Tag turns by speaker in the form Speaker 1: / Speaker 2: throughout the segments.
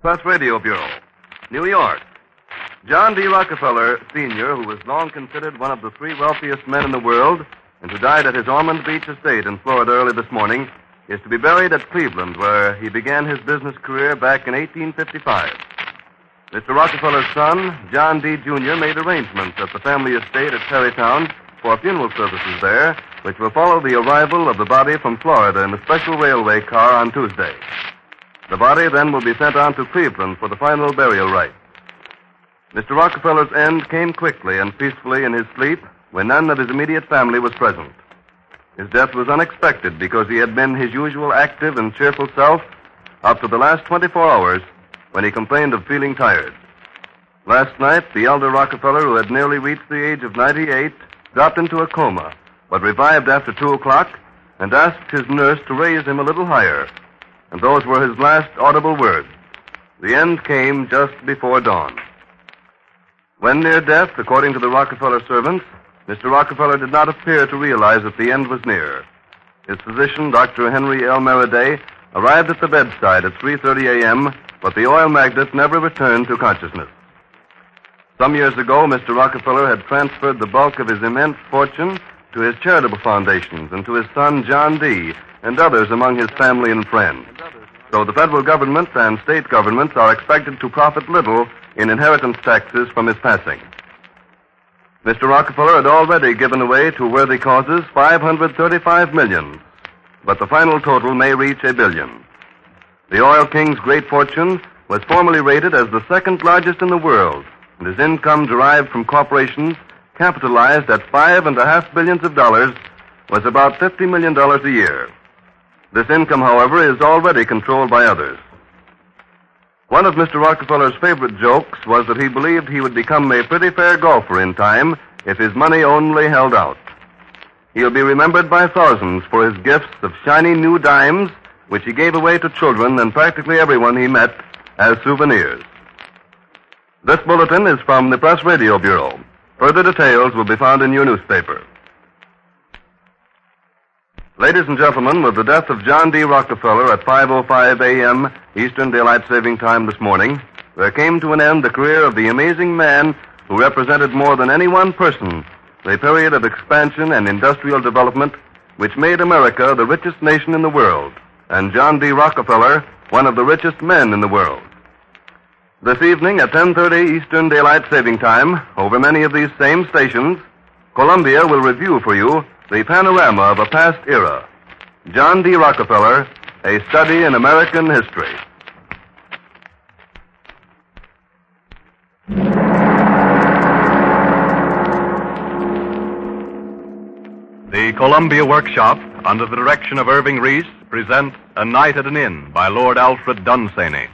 Speaker 1: Press Radio Bureau, New York. John D. Rockefeller, Sr., who was long considered one of the three wealthiest men in the world and who died at his Ormond Beach estate in Florida early this morning, is to be buried at Cleveland, where he began his business career back in 1855. Mr. Rockefeller's son, John D. Jr., made arrangements at the family estate at Tarrytown for funeral services there, which will follow the arrival of the body from Florida in a special railway car on Tuesday. The body then will be sent on to Cleveland for the final burial rites. Mr. Rockefeller's end came quickly and peacefully in his sleep when none of his immediate family was present. His death was unexpected because he had been his usual active and cheerful self up to the last 24 hours when he complained of feeling tired. Last night, the elder Rockefeller, who had nearly reached the age of 98, dropped into a coma, but revived after 2 o'clock and asked his nurse to raise him a little higher. And those were his last audible words. The end came just before dawn. When near death, according to the Rockefeller servants, Mr. Rockefeller did not appear to realize that the end was near. His physician, Dr. Henry L. Merriday, arrived at the bedside at 3:30 a.m., but the oil magnate never returned to consciousness. Some years ago, Mr. Rockefeller had transferred the bulk of his immense fortune to his charitable foundations and to his son, John D., and others among his family and friends. So the federal government and state governments are expected to profit little in inheritance taxes from his passing. Mr. Rockefeller had already given away to worthy causes $535 million, but the final total may reach $1 billion. The oil king's great fortune was formerly rated as the second largest in the world, and his income derived from corporations capitalized at $5.5 billion was about $50 million a year. This income, however, is already controlled by others. One of Mr. Rockefeller's favorite jokes was that he believed he would become a pretty fair golfer in time if his money only held out. He'll be remembered by thousands for his gifts of shiny new dimes, which he gave away to children and practically everyone he met as souvenirs. This bulletin is from the Press Radio Bureau. Further details will be found in your newspaper. Ladies and gentlemen, with the death of John D. Rockefeller at 5:05 a.m. Eastern Daylight Saving Time this morning, there came to an end the career of the amazing man who represented more than any one person the period of expansion and industrial development which made America the richest nation in the world, and John D. Rockefeller one of the richest men in the world. This evening at 10:30 Eastern Daylight Saving Time, over many of these same stations, Columbia will review for you the panorama of a past era. John D. Rockefeller, a study in American history. The Columbia Workshop, under the direction of Irving Reese, presents A Night at an Inn by Lord Alfred Dunsany.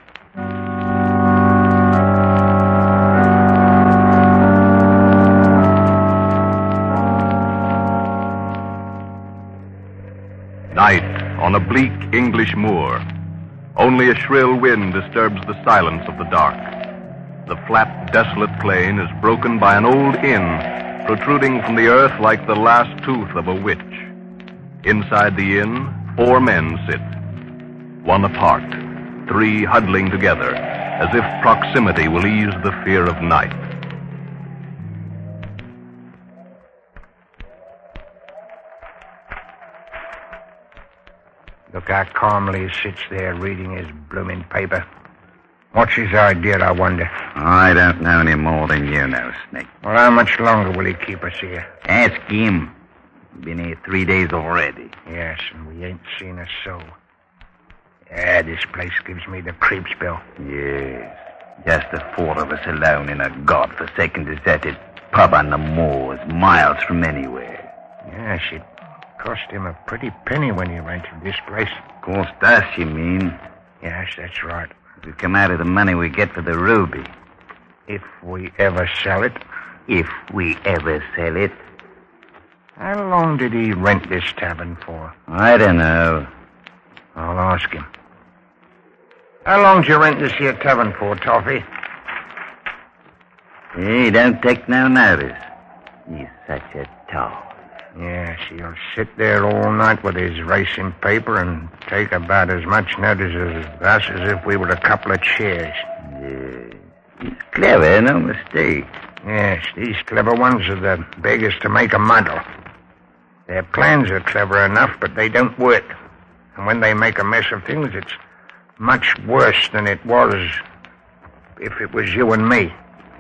Speaker 1: Night on a bleak English moor. Only a shrill wind disturbs the silence of the dark. The flat, desolate plain is broken by an old inn, protruding from the earth like the last tooth of a witch. Inside the inn, 4 men sit, one apart, 3 huddling together, as if proximity will ease the fear of night.
Speaker 2: Look how calmly he sits there reading his blooming paper. What's his idea, I wonder?
Speaker 3: I don't know any more than you know, Snake.
Speaker 2: Well, how much longer will he keep us here?
Speaker 3: Ask him. Been here 3 days already.
Speaker 2: Yes, and we ain't seen a soul. Yeah, this place gives me the creeps, Bill.
Speaker 3: Yes. Just the 4 of us alone in a godforsaken deserted pub on the moors, miles from anywhere.
Speaker 2: Yes, it cost him a pretty penny when he rented this place.
Speaker 3: Cost us, you mean?
Speaker 2: Yes, that's right.
Speaker 3: It'll come out of the money we get for the ruby.
Speaker 2: If we ever sell it.
Speaker 3: If we ever sell it.
Speaker 2: How long did he rent this tavern for?
Speaker 3: I don't know.
Speaker 2: I'll ask him. How long did you rent this here tavern for, Toffee?
Speaker 3: Hey, don't take no notice. He's such a toff.
Speaker 2: Yes, he'll sit there all night with his racing paper and take about as much notice of us as if we were a couple of chairs.
Speaker 3: Yeah. He's clever, no mistake.
Speaker 2: Yes, these clever ones are the beggars to make a muddle. Their plans are clever enough, but they don't work. And when they make a mess of things, it's much worse than it was if it was you and me.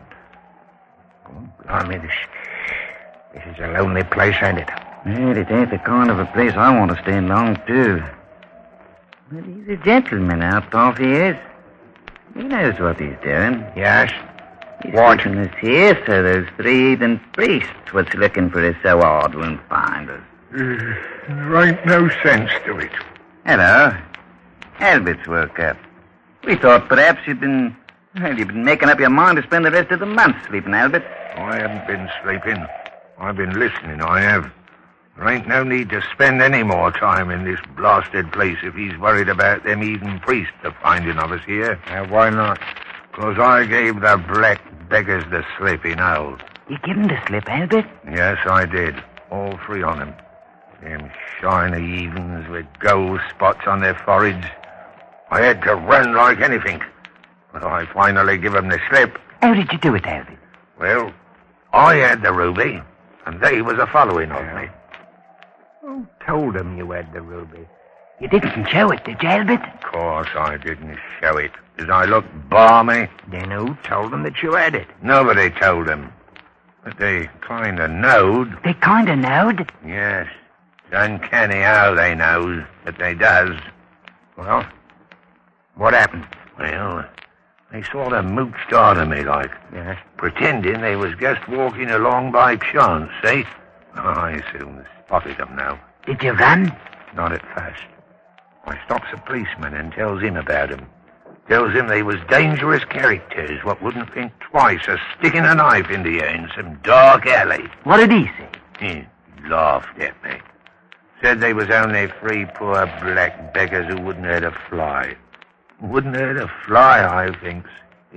Speaker 2: Oh, blimey, this is a lonely place, ain't it?
Speaker 3: Well, it ain't the kind of a place I want to stay long, too. But he's a gentleman, Althoff, he is. He knows what he's doing.
Speaker 2: Yes?
Speaker 3: He's
Speaker 2: What?
Speaker 3: taking us here so those 3 heathen priests what's looking for us so hard won't find us.
Speaker 2: There ain't no sense to it.
Speaker 3: Hello. Albert's woke up. We thought perhaps you'd been making up your mind to spend the rest of the month sleeping, Albert.
Speaker 4: I haven't been sleeping. I've been listening, I have. There ain't no need to spend any more time in this blasted place if he's worried about them heathen priests finding of us here.
Speaker 2: Why not?
Speaker 4: 'Cause I gave the black beggars the slip, you know.
Speaker 3: You give him the slip, Albert?
Speaker 4: Yes, I did. All 3 on them. Them shiny heathens with gold spots on their foreheads. I had to run like anything. But I finally give them the slip.
Speaker 3: How did you do it, Albert?
Speaker 4: Well, I had the ruby, and they was a-following of me.
Speaker 2: Who told them you had the ruby?
Speaker 3: You didn't show it, did you, Albert?
Speaker 4: Of course I didn't show it. Did I look balmy?
Speaker 2: Then who told them that you had it?
Speaker 4: Nobody told them. But they kind of knowed.
Speaker 3: They kind of knowed.
Speaker 4: Yes. It's uncanny how they knows, but they does.
Speaker 2: Well, what happened?
Speaker 4: Well, they sort of mooched out of me like,
Speaker 2: Yes?
Speaker 4: pretending they was just walking along by chance, see? I soon spotted them now.
Speaker 3: Did you run?
Speaker 4: Not at first. I stops a policeman and tells him about them. Tells him they was dangerous characters what wouldn't think twice of sticking a knife into you in some dark alley.
Speaker 3: What did he say?
Speaker 4: He laughed at me. Said they was only 3 poor black beggars who wouldn't hurt a fly. Wouldn't hurt a fly, I thinks.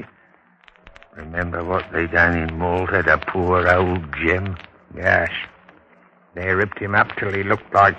Speaker 4: Remember what they done in Malta to poor old Jim?
Speaker 2: Yes. They ripped him up till he looked like...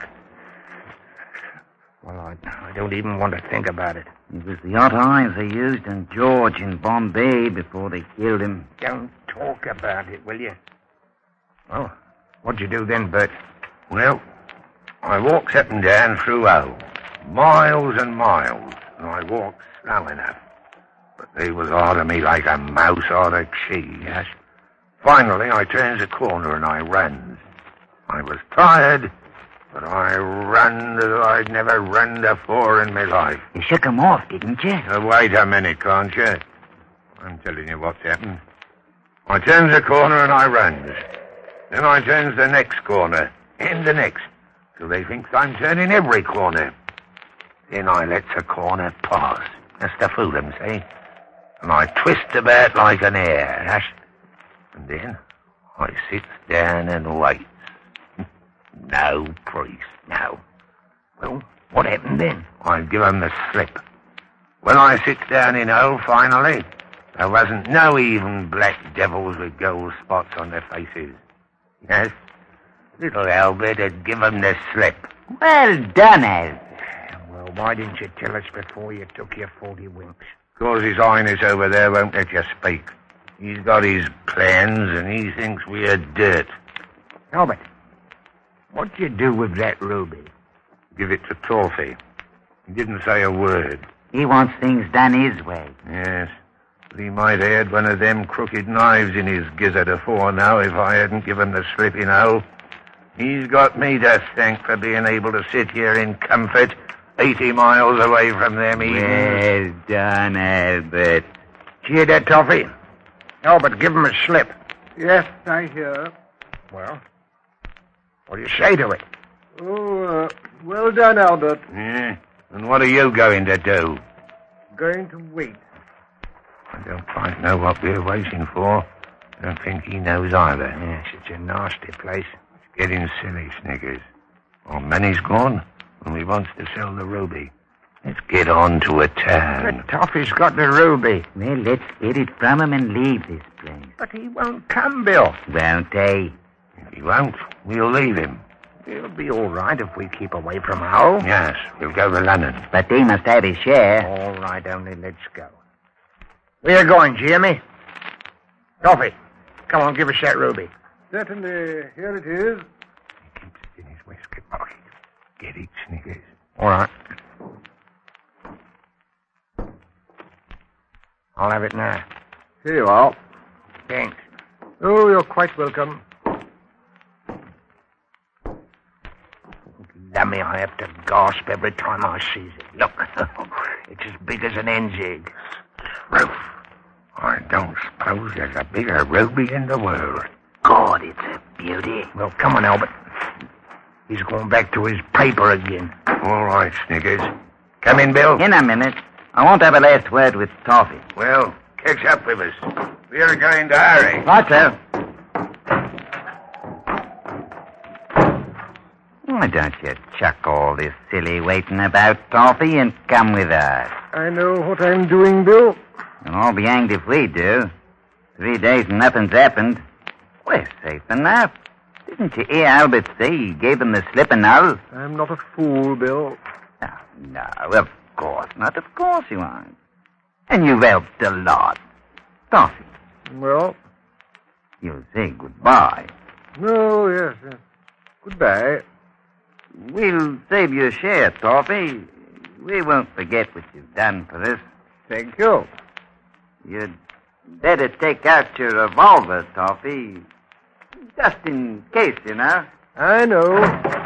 Speaker 2: Well, I don't even want to think about it.
Speaker 3: It was the hot irons they used on George in Bombay before they killed him.
Speaker 2: Don't talk about it, will you? Well, what'd you do then, Bert?
Speaker 4: Well, I walks up and down through Hull. Miles and miles. And I walked slow enough. But they was arter me like a mouse arter cheese.
Speaker 2: Yes?
Speaker 4: Finally, I turns a corner and I runs. I was tired, but I run as I'd never run before in my life.
Speaker 3: You shook him off, didn't you?
Speaker 4: Wait a minute, can't you? I'm telling you what's happened. I turns a corner and I runs. Then I turns the next corner, and the next, till they thinks I'm turning every corner. Then I lets a corner pass. That's to fool them, see? And I twist about like an hare.
Speaker 2: Yes?
Speaker 4: And then I sits down and waits. No priest, no.
Speaker 2: Well, what happened then?
Speaker 4: I give 'em the slip. When I sits down in Hull, finally, there wasn't no even black devils with gold spots on their faces. Yes, little Albert had give 'em the slip.
Speaker 3: Well done, Albert.
Speaker 2: Well, why didn't you tell us before you took your 40 winks?
Speaker 4: 'Cause His Highness over there won't let you speak. He's got his plans, and he thinks we're dirt.
Speaker 2: Albert, what'd you do with that ruby?
Speaker 4: Give it to Torfy. He didn't say a word.
Speaker 3: He wants things done his way.
Speaker 4: Yes, but he might have had one of them crooked knives in his gizzard afore now if I hadn't given the slip in Hull. He's got me to thank for being able to sit here in comfort 80 miles away from them
Speaker 3: Well done, Albert.
Speaker 2: Did you hear that, Toffee? Albert, give him a slip.
Speaker 5: Yes, I hear.
Speaker 2: Well, what do you say to it?
Speaker 5: Oh, well done, Albert.
Speaker 4: Yeah, and what are you going to do?
Speaker 5: Going to wait.
Speaker 4: I don't quite know what we're waiting for. I don't think he knows either.
Speaker 2: Yes, it's a nasty place.
Speaker 4: It's getting silly, Snickers. Our money's gone, and we wants to sell the ruby. Let's get on to a town.
Speaker 2: But Toffee's got the ruby.
Speaker 3: Well, let's get it from him and leave this place.
Speaker 2: But he won't come, Bill.
Speaker 3: Won't they?
Speaker 4: If he won't, we'll leave him.
Speaker 2: He'll be all right if we keep away from Hull.
Speaker 4: Yes, we'll go to London.
Speaker 3: But he must have his share.
Speaker 2: All right, only let's go. Where you going, Jimmy? Toffee, come on, give us that ruby.
Speaker 5: Certainly. Here it is.
Speaker 4: He keeps it in his waistcoat pocket. Get it, Sniggers.
Speaker 2: All right. I'll have it now.
Speaker 5: Here you are.
Speaker 2: Thanks.
Speaker 5: Oh, you're quite welcome.
Speaker 2: Lummy, I have to gasp every time I sees it. Look, it's as big as an hen's egg.
Speaker 4: Truth. I don't suppose there's a bigger ruby in the world.
Speaker 3: God, it's a beauty.
Speaker 2: Well, come on, Albert. He's going back to his paper again.
Speaker 4: All right, Sniggers. Come in, Bill.
Speaker 3: In a minute. I want to have a last word with Toffee.
Speaker 4: Well, catch up with us. We're going to hurry.
Speaker 3: Right, sir. Why don't you chuck all this silly waiting about, Toffee, and come with us?
Speaker 5: I know what I'm doing, Bill.
Speaker 3: And I'll be hanged if we do. 3 days and nothing's happened. We're safe enough. Didn't you hear Albert say he gave them the slip and all?
Speaker 5: I'm not a fool, Bill.
Speaker 3: Oh, no, of course not. Of course you aren't. And you've helped a lot. Toffee,
Speaker 5: Well,
Speaker 3: you'll say goodbye.
Speaker 5: no, yes. Goodbye.
Speaker 3: We'll save you a share, Toffee. We won't forget what you've done for us.
Speaker 5: Thank you.
Speaker 3: You'd better take out your revolver, Toffee. Just in case, you know.
Speaker 5: I know.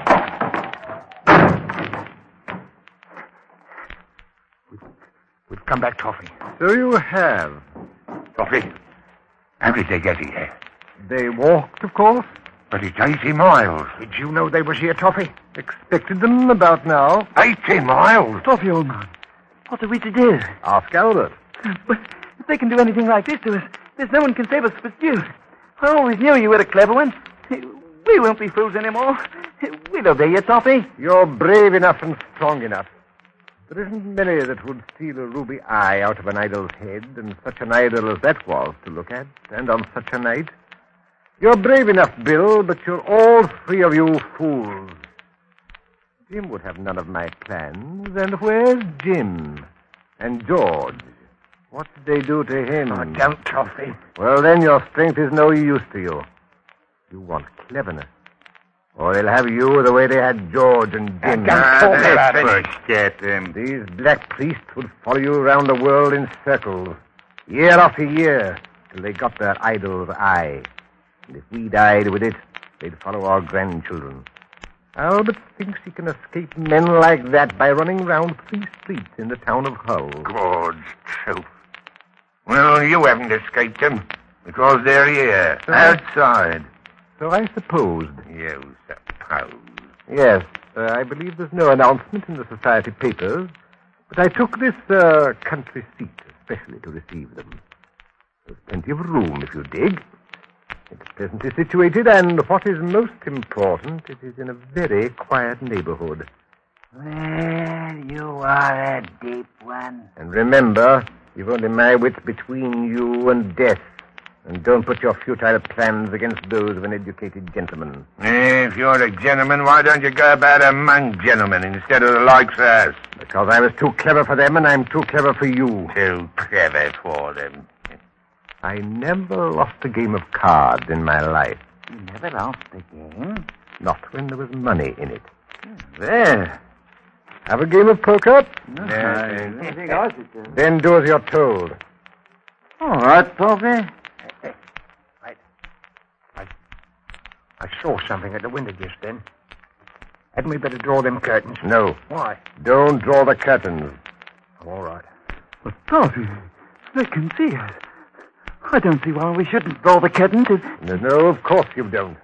Speaker 2: We've come back, Toffee.
Speaker 5: So you have.
Speaker 4: Toffee, how did they get here?
Speaker 5: They walked, of course.
Speaker 4: But it's 80 miles.
Speaker 2: Did you know they was here, Toffee?
Speaker 5: Expected them about now.
Speaker 4: 80 miles?
Speaker 6: Toffee, old man. What are we to do?
Speaker 5: Ask Albert.
Speaker 6: But if they can do anything like this to us, there's no one can save us but you. I always knew you were a clever one. We won't be fools anymore. We'll obey you, Toffee.
Speaker 5: You're brave enough and strong enough. There isn't many that would steal a ruby eye out of an idol's head, and such an idol as that was to look at, and on such a night. You're brave enough, Bill, but you're all three of you fools. Jim would have none of my plans, and where's Jim? And George? What did they do to him?
Speaker 2: Oh, don't, Toffee.
Speaker 5: Well, then your strength is no use to you. You want cleverness. Or they'll have you the way they had George and Jim.
Speaker 3: Forget him.
Speaker 5: These black priests would follow you around the world in circles, year after year, till they got their idol's eye. And if we died with it, they'd follow our grandchildren. Albert thinks he can escape men like that by running round 3 streets in the town of Hull.
Speaker 4: God's truth. Well, you haven't escaped them, because they're here, outside.
Speaker 5: So I supposed.
Speaker 4: You suppose.
Speaker 5: Yes, I believe there's no announcement in the society papers, but I took this country seat especially to receive them. There's plenty of room if you dig. It's pleasantly situated, and what is most important, it is in a very quiet neighborhood.
Speaker 3: Well, you are a deep one.
Speaker 5: And remember, you've only my wits between you and death. And don't put your futile plans against those of an educated gentleman.
Speaker 4: If you're a gentleman, why don't you go about among gentlemen instead of the likes of us?
Speaker 5: Because I was too clever for them, and I'm too clever for you.
Speaker 4: Too clever for them.
Speaker 5: I never lost a game of cards in my life.
Speaker 3: You never lost a game?
Speaker 5: Not when there was money in it.
Speaker 3: Well,
Speaker 5: Have a game of poker?
Speaker 3: anything else you do.
Speaker 5: Then do as you're told.
Speaker 3: All right, Toffee.
Speaker 2: I saw something at the window just then. Hadn't we better draw them curtains?
Speaker 5: No.
Speaker 2: Why?
Speaker 5: Don't draw the curtains.
Speaker 2: All right.
Speaker 6: But Toffee, they can see us. I don't see why we shouldn't draw the curtains.
Speaker 5: No, of course you don't.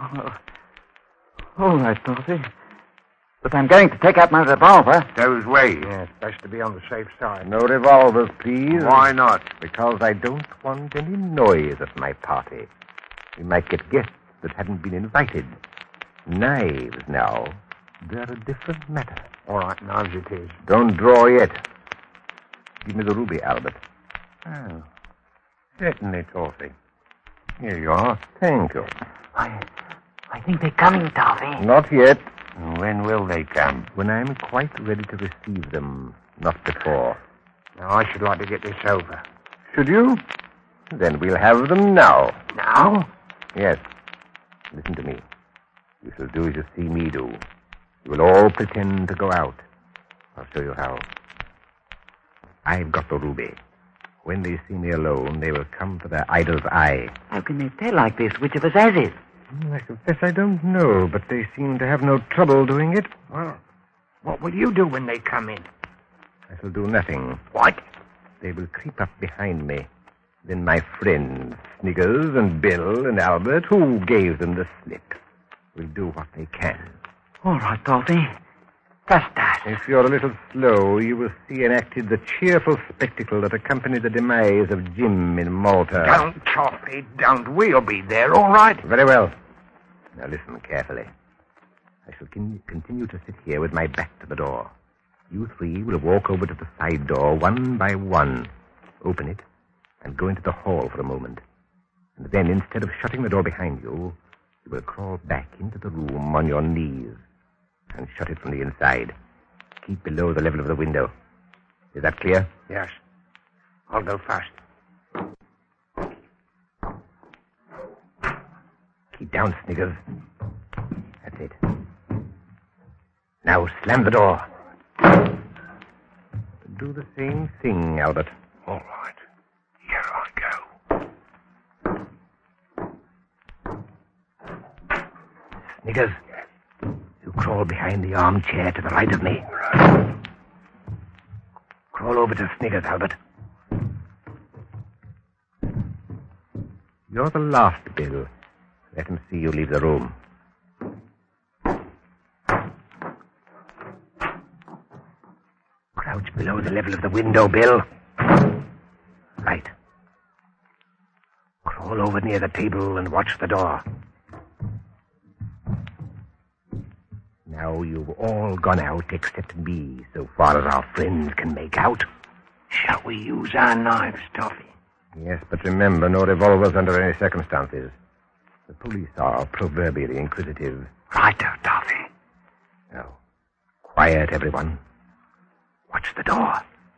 Speaker 6: All right, Toffee. But I'm going to take out my revolver.
Speaker 4: Those ways.
Speaker 2: Yeah, it's best to be on the safe side.
Speaker 5: No revolvers, please.
Speaker 4: Why not?
Speaker 5: Because I don't want any noise at my party. We might get guests that hadn't been invited. Knives, now, they're a different matter.
Speaker 2: All right, knives it is.
Speaker 5: Don't draw yet. Give me the ruby, Albert.
Speaker 4: Oh, certainly, Toffee. Here you are.
Speaker 5: Thank you.
Speaker 3: I think they're coming, Toffee.
Speaker 5: Not yet.
Speaker 4: When will they come?
Speaker 5: When I'm quite ready to receive them. Not before.
Speaker 2: Now, I should like to get this over.
Speaker 5: Should you? Then we'll have them now.
Speaker 2: Now?
Speaker 5: Yes. Listen to me. You shall do as you see me do. You will all pretend to go out. I'll show you how. I've got the ruby. When they see me alone, they will come for their idol's eye.
Speaker 3: How can they tell like this which of us has it?
Speaker 5: I confess I don't know, but they seem to have no trouble doing it.
Speaker 2: Well, what will you do when they come in?
Speaker 5: I shall do nothing.
Speaker 2: What?
Speaker 5: They will creep up behind me. Then my friends, Sniggers and Bill and Albert, who gave them the slip, will do what they can.
Speaker 3: All right, Toffee. Trust us.
Speaker 5: If you're a little slow, you will see enacted the cheerful spectacle that accompanied the demise of Jim in Malta.
Speaker 2: Don't, Toffee, don't. We'll be there, all right?
Speaker 5: Very well. Now listen carefully. I shall continue to sit here with my back to the door. You three will walk over to the side door one by one. Open it and go into the hall for a moment. And then, instead of shutting the door behind you, you will crawl back into the room on your knees and shut it from the inside. Keep below the level of the window. Is that clear?
Speaker 2: Yes. I'll go first.
Speaker 5: Keep down, Sniggers. That's it. Now slam the door. Do the same thing, Albert.
Speaker 2: All right. Here I
Speaker 5: go. Sniggers, you crawl behind the armchair to the right of me. Crawl over to Sniggers, Albert. You're the last, Bill. Let him see you leave the room. Crouch below the level of the window, Bill. Right. Crawl over near the table and watch the door. Now you've all gone out except me, so far as our friends can make out.
Speaker 2: Shall we use our knives, Toffee?
Speaker 5: Yes, but remember, no revolvers under any circumstances. The police are proverbially inquisitive.
Speaker 2: Righto, Toffee.
Speaker 5: Now, quiet, everyone. Watch the door.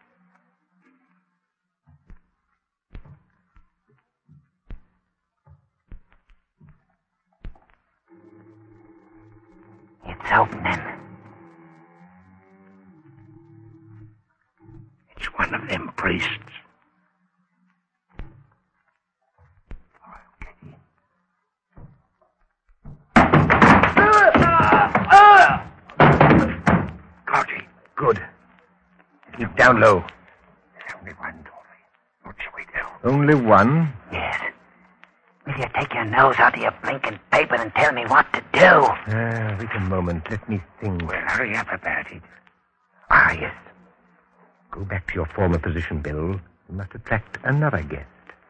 Speaker 3: It's opening.
Speaker 2: It's one of them priests.
Speaker 5: Good. Keep down low.
Speaker 2: There's only one, Toffee. What shall we do?
Speaker 5: Only one?
Speaker 3: Yes. Will you take your nose out of your blinking paper and tell me what to do?
Speaker 5: Wait a moment. Let me think.
Speaker 2: Well, hurry up about it.
Speaker 5: Ah, yes. Go back to your former position, Bill. You must attract another guest.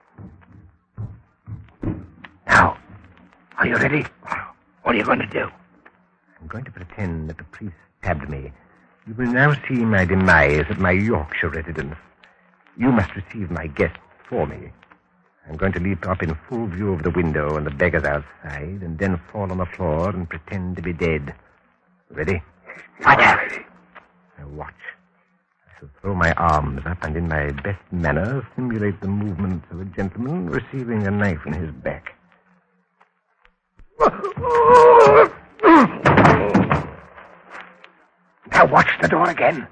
Speaker 5: Now, are you ready?
Speaker 2: What are you going to do?
Speaker 5: I'm going to pretend that the priest stabbed me. You will now see my demise at my Yorkshire residence. You must receive my guests for me. I'm going to leap up in full view of the window and the beggars outside, and then fall on the floor and pretend to be dead. Ready?
Speaker 3: Ready.
Speaker 5: Now watch. I shall throw my arms up and in my best manner simulate the movements of a gentleman receiving a knife in his back. Now watch the door again.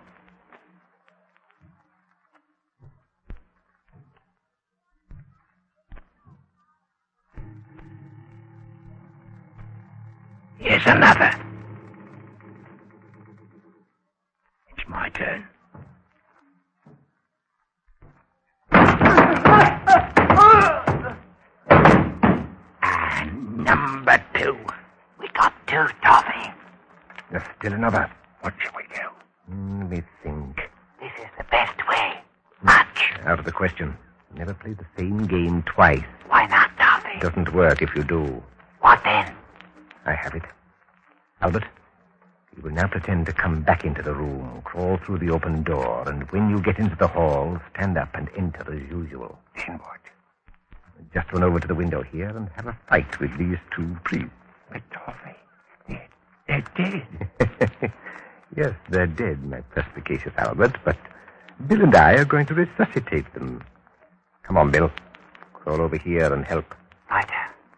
Speaker 2: Here's another. It's my turn. And number 2.
Speaker 3: We got 2, Toffee.
Speaker 5: There's still another.
Speaker 2: What shall we do?
Speaker 5: Let me think.
Speaker 3: This is the best way. Much.
Speaker 5: Out of the question. Never play the same game twice.
Speaker 3: Why not, Toffee?
Speaker 5: It doesn't work if you do.
Speaker 3: What then?
Speaker 5: I have it. Albert, you will now pretend to come back into the room, crawl through the open door, and when you get into the hall, stand up and enter as usual.
Speaker 2: Then what?
Speaker 5: Just run over to the window here and have a fight with these 2 priests.
Speaker 2: But, Toffee, they're dead.
Speaker 5: Yes, they're dead, my perspicacious Albert, but Bill and I are going to resuscitate them. Come on, Bill. Crawl over here and help.
Speaker 3: Right.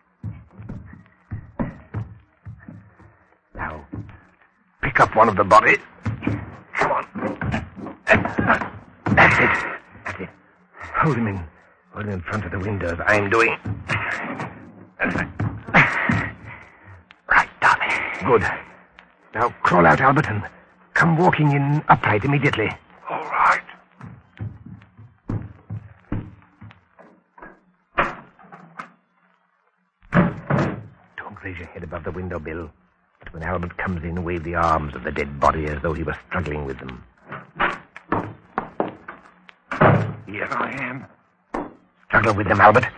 Speaker 2: Now, pick up one of the bodies. Come on. That's it. That's it. Hold him in front of the windows. I'm doing. Right, Tommy. Good. Now crawl out, Albert, and come walking in upright immediately.
Speaker 4: All right.
Speaker 2: Don't raise your head above the window, Bill. But when Albert comes in, wave the arms of the dead body as though he were struggling with them. Here I am. Struggle with them, Albert.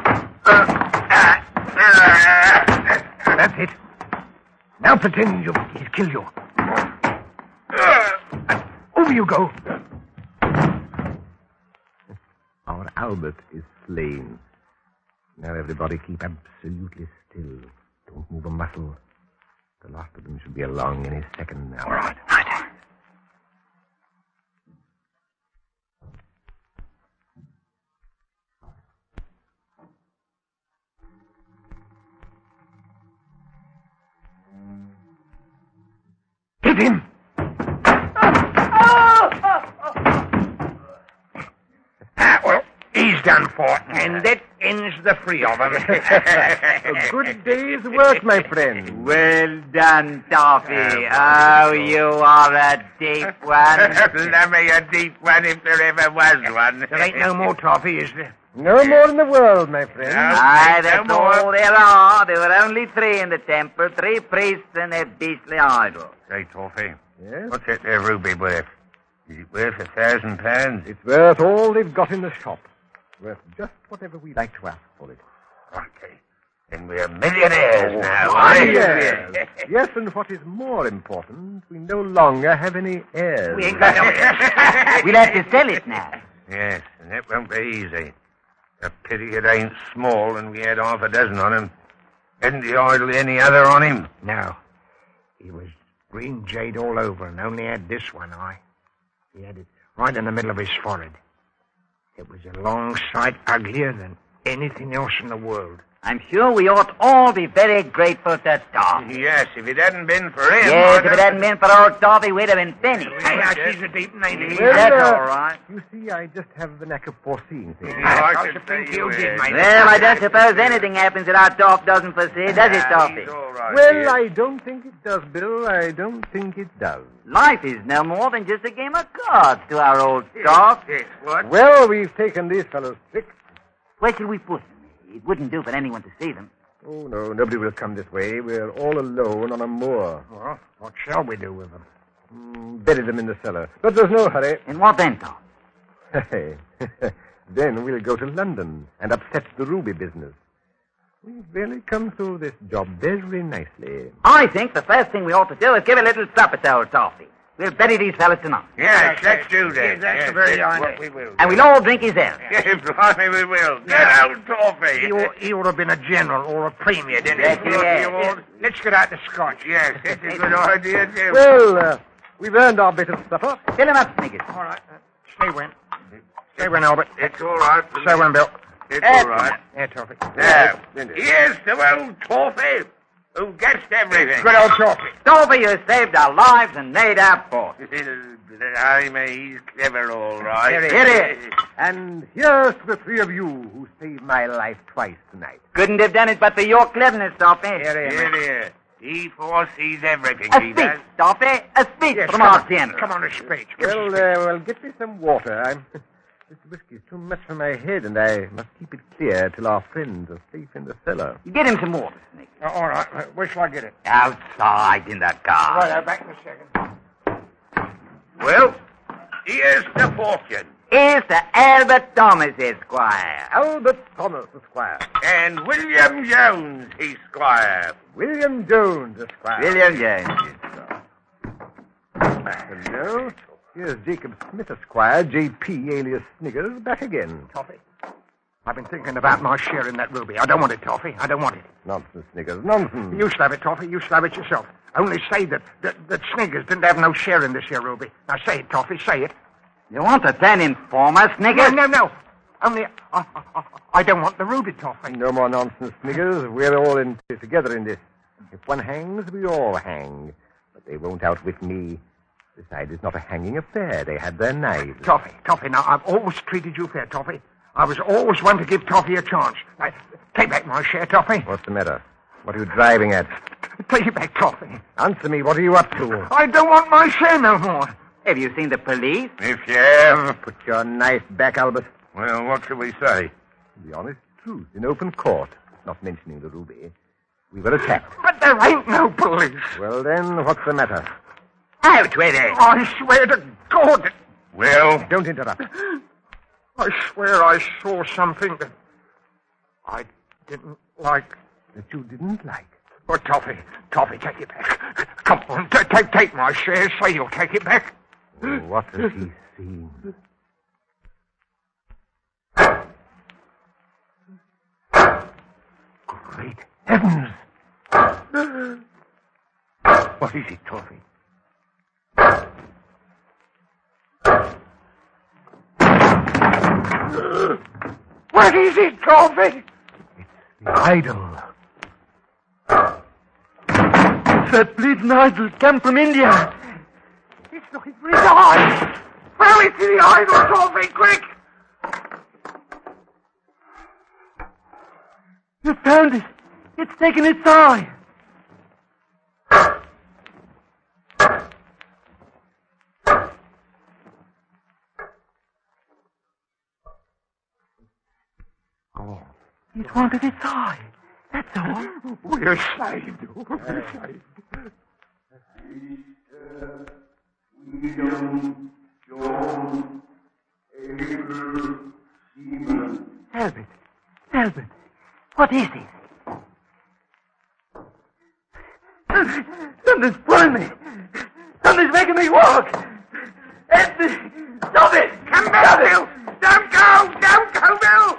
Speaker 2: That's it. Now pretend he's killed you. Over you go.
Speaker 5: Our Albert is slain. Now everybody keep absolutely still. Don't move a muscle. The last of them should be along any second now.
Speaker 2: All right. Hit him! Well, he's done for, and that ends the three of them.
Speaker 5: A good day's work, my friend.
Speaker 3: Well done, Toffee. Oh, you are a deep one.
Speaker 4: Let me a deep one if there ever was one.
Speaker 2: There ain't no more Toffee, is there?
Speaker 5: No more in the world, my friend.
Speaker 3: Aye, that's
Speaker 4: no more.
Speaker 3: all there are. There were only 3 in the temple, 3 priests and their beastly idol.
Speaker 4: Say, Toffee,
Speaker 5: Yes?
Speaker 4: what's that there ruby worth? Is it worth £1,000?
Speaker 5: It's worth all they've got in the shop. Worth just whatever we like to ask for it.
Speaker 4: Okay. Then we're millionaires now.
Speaker 5: Yes. Yes, and what is more important, we no longer have any heirs.
Speaker 3: We ain't got no... We'll have to sell it now.
Speaker 4: Yes, and that won't be easy. A pity it ain't small and we had half a dozen on him. Hadn't the idol any other on him?
Speaker 2: No. He was green jade all over and only had this one eye. He had it right in the middle of his forehead. It was a long sight uglier than anything else in the world.
Speaker 3: I'm sure we ought all be very grateful to Toffee.
Speaker 4: Yes, if it hadn't been for him...
Speaker 3: Yes, if it hadn't been for old Toffee, we'd have been finished.
Speaker 2: She's a deep name.
Speaker 5: Well,
Speaker 3: That's all right.
Speaker 5: You see, I just have the knack of foreseeing things.
Speaker 4: I should think you did, mate.
Speaker 3: Well, I don't suppose anything happens that our Toff doesn't foresee, does it, Toffee?
Speaker 4: He's all right.
Speaker 5: Well, I don't think it does, Bill. I don't think it does.
Speaker 3: Life is no more than just a game of cards to our old Toff.
Speaker 4: Yes, what?
Speaker 5: Well, we've taken these fellows' tricks.
Speaker 3: Where shall we put them? It wouldn't do for anyone to see them.
Speaker 5: Oh, no, nobody will come this way. We're all alone on a moor.
Speaker 2: Well, what shall we do with them?
Speaker 5: Bury them in the cellar. But there's no hurry.
Speaker 3: And what then, Toff?
Speaker 5: Hey, then we'll go to London and upset the ruby business. We've really come through this job very nicely.
Speaker 3: I think the first thing we ought to do is give a little supper to old Toffee. We'll bury these fellas tonight.
Speaker 4: Yes, let's do that.
Speaker 2: Yes, that's a very
Speaker 4: that's
Speaker 2: idea.
Speaker 4: what we will.
Speaker 3: And we'll all drink his health.
Speaker 4: Yes, blimey, we will. Get old Toffee.
Speaker 2: He ought to have been a general or a premier, didn't he?
Speaker 3: Yes, he has.
Speaker 2: Let's get out the scotch.
Speaker 4: Yes, that's a good idea, too.
Speaker 5: Well, we've earned our bit of supper.
Speaker 3: Fill him up, Sniggers.
Speaker 2: All right. Stay when. Stay when, Albert.
Speaker 4: It's all right.
Speaker 2: Stay when, Bill.
Speaker 4: It's all right.
Speaker 2: Here, Toffee.
Speaker 4: Now, here's to old Toffee, who gets everything.
Speaker 2: Good old Toffee.
Speaker 3: Toffee, you saved our lives and made our port.
Speaker 4: He's clever, all right.
Speaker 3: Here he is.
Speaker 5: And here's to the 3 of you who saved my life twice tonight.
Speaker 3: Couldn't have done it but for your cleverness, Toffee.
Speaker 4: Here. He foresees everything,
Speaker 3: A
Speaker 4: he
Speaker 3: speech,
Speaker 4: does.
Speaker 3: Toffee. A speech
Speaker 2: Yes,
Speaker 3: from
Speaker 2: come
Speaker 3: our
Speaker 2: on.
Speaker 3: general.
Speaker 2: Come on, a speech.
Speaker 5: Well, get me some water. This whiskey's too much for my head, and I must keep it clear till our friends are safe in the cellar.
Speaker 3: Get him some water, Sniggers.
Speaker 2: All right. Where shall I get it?
Speaker 3: Outside in the car.
Speaker 2: Right, back in a second.
Speaker 4: Well, here's the fortune.
Speaker 3: Here's to Albert Thomas, Esquire.
Speaker 5: Albert Thomas, Esquire.
Speaker 4: And William Jones, Esquire.
Speaker 5: William Jones, Esquire.
Speaker 3: William James.
Speaker 5: Hello. Here's Jacob Smith, Esquire, J.P., alias Sniggers, back again.
Speaker 2: Toffee. I've been thinking about my share in that ruby. I don't want it, Toffee. I don't want it.
Speaker 5: Nonsense, Sniggers, nonsense.
Speaker 2: You slab it, Toffee. You slab it yourself. Only say that Sniggers didn't have no share in this here ruby. Now say it, Toffee. Say it.
Speaker 3: You want to turn informer, Sniggers?
Speaker 2: No. Only I don't want the ruby, Toffee.
Speaker 5: No more nonsense, Sniggers. We're all together in this. If one hangs, we all hang. But they won't outwit me. Besides, it's not a hanging affair. They had their knives.
Speaker 2: Toffee, now, I've always treated you fair, Toffee. I was always one to give Toffee a chance. Now, take back my share, Toffee.
Speaker 5: What's the matter? What are you driving at?
Speaker 2: Take it back, Toffee.
Speaker 5: Answer me. What are you up to?
Speaker 2: I don't want my share no more.
Speaker 3: Have you seen the police?
Speaker 4: If you have...
Speaker 5: Put your knife back, Albert.
Speaker 4: Well, what shall we say?
Speaker 5: The honest truth, in open court, not mentioning the ruby. We were attacked.
Speaker 2: But there ain't no police.
Speaker 5: Well, then, what's the matter?
Speaker 3: Out with it!
Speaker 2: I swear to God that...
Speaker 4: Well...
Speaker 5: Don't interrupt.
Speaker 2: I swear I saw something that I didn't like.
Speaker 5: That you didn't like?
Speaker 2: Oh, Toffee, take it back. Come on, take my share. Say you'll take it back.
Speaker 5: Oh, what has he seen?
Speaker 2: Great heavens! What is it, Toffee? What is it, Toffee?
Speaker 5: The idol.
Speaker 6: That bleeding idol came from India.
Speaker 2: It's looking for his eyes. Throw it to the idol, Toffee, quick!
Speaker 6: You found it. It's taken its eye.
Speaker 5: Oh.
Speaker 6: It wanted its eye. That's all.
Speaker 2: We're saved. We're saved.
Speaker 6: Albert, what is it? Something's pulling me. Something's making me walk. Stop it!
Speaker 2: Come back, Bill! Don't go, Bill!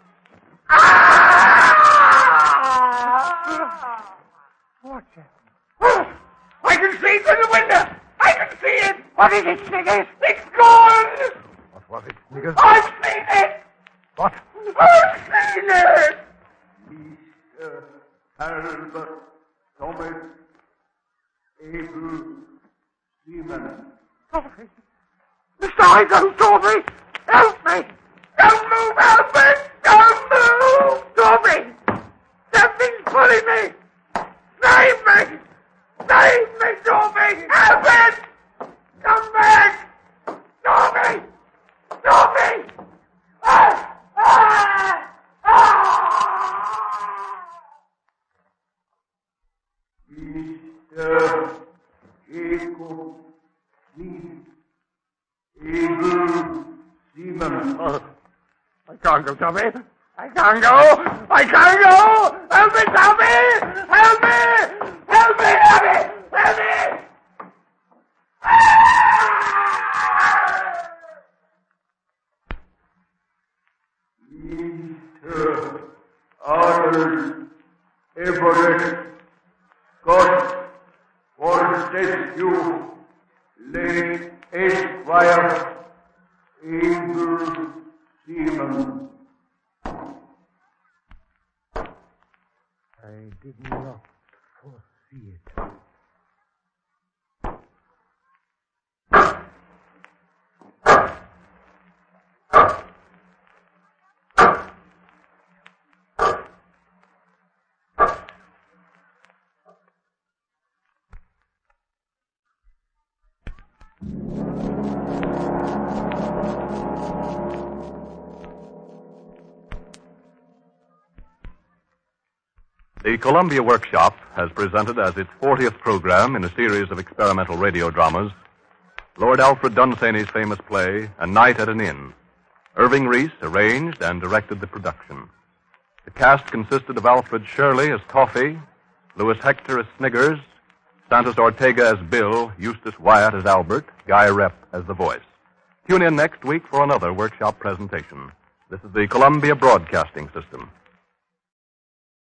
Speaker 2: What's that? Oh, I can see it through the window! I can see it! What is it, Sniggers? It's gone!
Speaker 5: What was it, Sniggers?
Speaker 2: I've seen it!
Speaker 5: What?
Speaker 2: I've seen it!
Speaker 7: Mr. Albert Thomas Able Seaman.
Speaker 2: Toffee! Mr. Igo, Toffee! Help me! Don't move, Albert! Don't move! Toffee! Something's pulling me! Save me! Save me, Toffee! Albert! Come back! Toffee! Toffee! Ah! Ah! Ah!
Speaker 7: Mr. Jacob Smith Able Seaman.
Speaker 2: I can't go, Toffee. I can't go! Help me, Toffee! Help me! Help me!
Speaker 7: Mr. Arnold Everett Scott Fortescue, late Esquire, Able Seaman.
Speaker 5: I did not foresee it.
Speaker 1: The Columbia Workshop has presented as its 40th program in a series of experimental radio dramas Lord Alfred Dunsany's famous play, A Night at an Inn. Irving Reese arranged and directed the production. The cast consisted of Alfred Shirley as Toffee, Louis Hector as Sniggers, Santos Ortega as Bill, Eustace Wyatt as Albert, Guy Rep as the voice. Tune in next week for another workshop presentation. This is the Columbia Broadcasting System.